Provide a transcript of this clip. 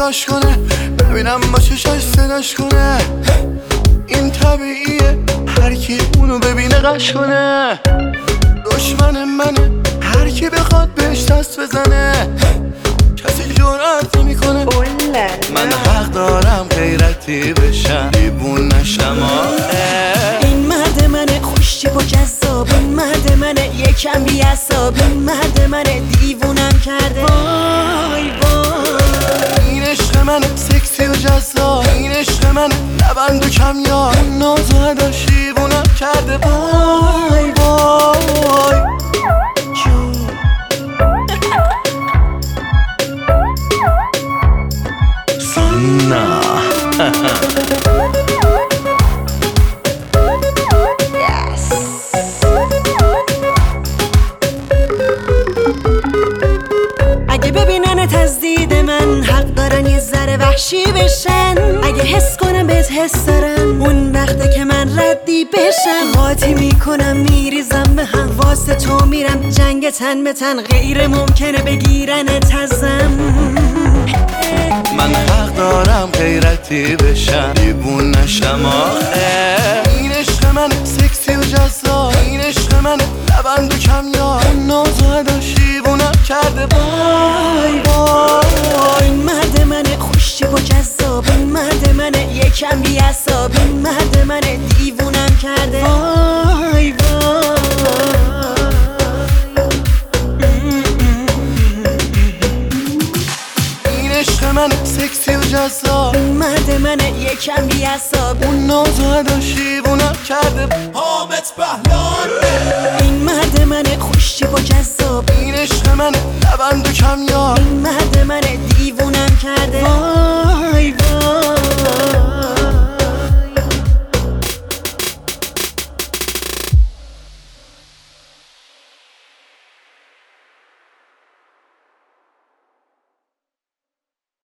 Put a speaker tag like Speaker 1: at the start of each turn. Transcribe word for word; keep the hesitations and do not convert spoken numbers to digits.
Speaker 1: نگاش کنه، ببینم با چشاش صداش کنه. این طبیعیه هر کی اونو ببینه قش کنه. دشمن منه هر کی بخواد بهش دست بزنه، کسی جرأت نمیکنه. من حق دارم غیرتی بشم، دیوون نشم.
Speaker 2: این مرد منه خوشتیپ و جذاب، این مرد منه یکم بی‌عصاب، این مرد منه دیوونم کرده. وای وای
Speaker 1: این عشق منه سکسی و جذاب، این عشق منه لبند و کمیاب، اون ناز و اداش دیوونم کرده. وای وای سنا
Speaker 2: اگه ببینن تزدید من حق دارن یه ذره وحشی بشن. اگه حس کنم بهت حس دارم اون وقته که من ردی بشم. قاطی میکنم میریزم به هم، واسه تو میرم جنگ تن به تن، غیر ممکنه بگیرن تزم.
Speaker 1: من حق دارم غیرتی بشم، دیوون نشم. این عشق منه سکسی و جذاب، این عشق منه لبند و کمیاب، اون ناز و اداش دیوونم کرده. وای وای
Speaker 2: این مرد منه خوشتیپ و جذاب، این مرد منه یکم بی‌عصاب، این مرد منه دیوونم کرده. وای وای
Speaker 1: این عشق منه سکسی و جذاب،
Speaker 2: این مرد منه یکم بی‌عصاب،
Speaker 1: اون ناز و اداش دیوونم کرده. حامد بهلان
Speaker 2: این مرد منه خوشتیپ و جذاب،
Speaker 1: این عشق منه لبند و کمیاب،
Speaker 2: این مرد منه دیوونم کرده.